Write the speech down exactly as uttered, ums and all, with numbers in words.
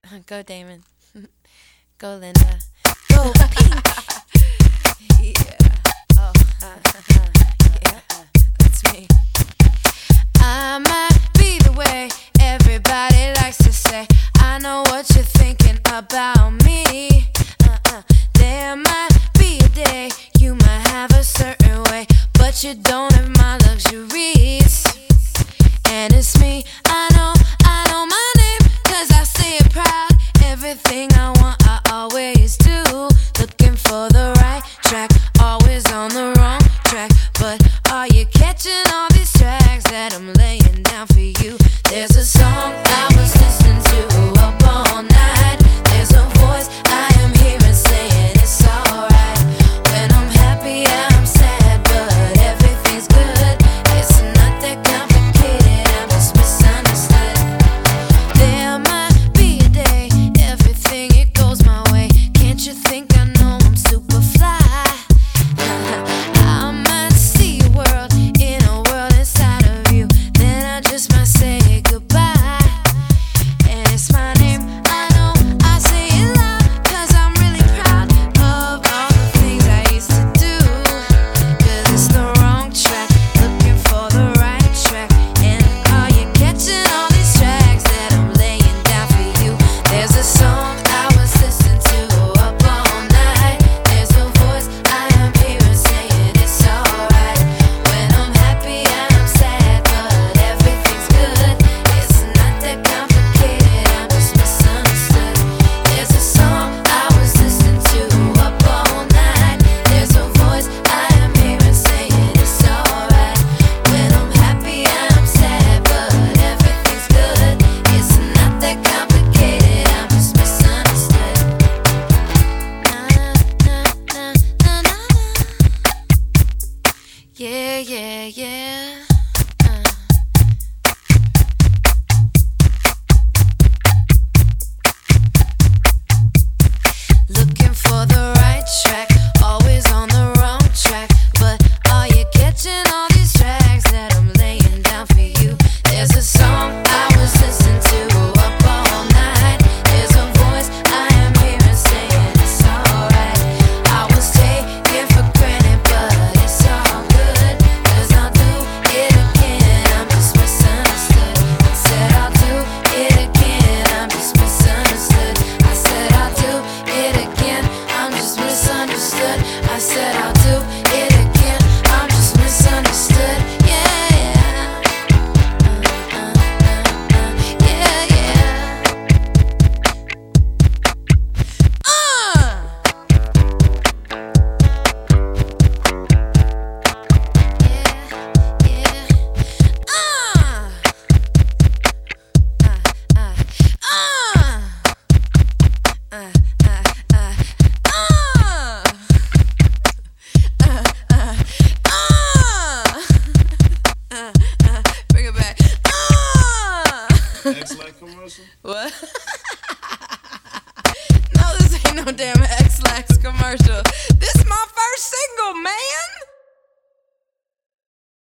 Go Damon. Go Linda. Go Pink. Yeah. Oh. Uh, uh, yeah. That's me. I might be the way everybody likes to say. I know what you're thinking about me. Uh-uh. There might be a day you might have a certain way, but you don't have my luxuries. And it's me. I know, I know my name, cause I say it proud. Everything I want, I always do. Looking for the right track, always on the wrong track. But are you catching all these tracks that I'm laying down for you? There's a song I was listening to up all night. There's a voice I am hearing saying it's alright. When I'm happy, I'm sad, but everything's good. It's not that complicated, I'm just misunderstood. There might be a day, everything it goes my way. Can't you think I know I'm super fly? I might see a world in a world inside of you, then I just might say goodbye. And it's my name, I know, I say it loud, cause I'm really proud of all the things I used to do. Cause it's the wrong track, looking for the right track. And are you catching all these tracks that I'm laying down for you? There's a song I was listening to up all night. There's a voice I am hearing saying it's alright. When I'm happy, I'm sad, but everything's good. It's not that complicated, I'm just misunderstood. There's a song I was listening to up all night. There's a voice I am hearing saying it's alright. When I'm happy, I'm sad, but everything's good. It's not that complicated, I'm just misunderstood. Na na na na na na. Yeah, yeah, yeah. Uh. Looking for the right track, always on the wrong track. But are you catching all these tracks that I'm laying down for you? There's a song I was listening to up all night. There's a voice I am hearing saying it's alright. I was taken for granted, but it's all good. Cause I'll do it again, I'm just misunderstood. I said I'll do it again, I'm just misunderstood. I said I'll do it again, I'm just misunderstood. I said I'll do it again, I'm just misunderstood. Yeah, yeah. Uh, uh, uh, uh, yeah, yeah. Uh! Yeah, yeah. Uh! Uh, uh, uh! Uh, uh, uh, uh. Uh, uh, uh. Uh, uh. Bring it back. Uh. X-Lax commercial? What? No, this ain't no damn X-Lax commercial. This is my first single, man.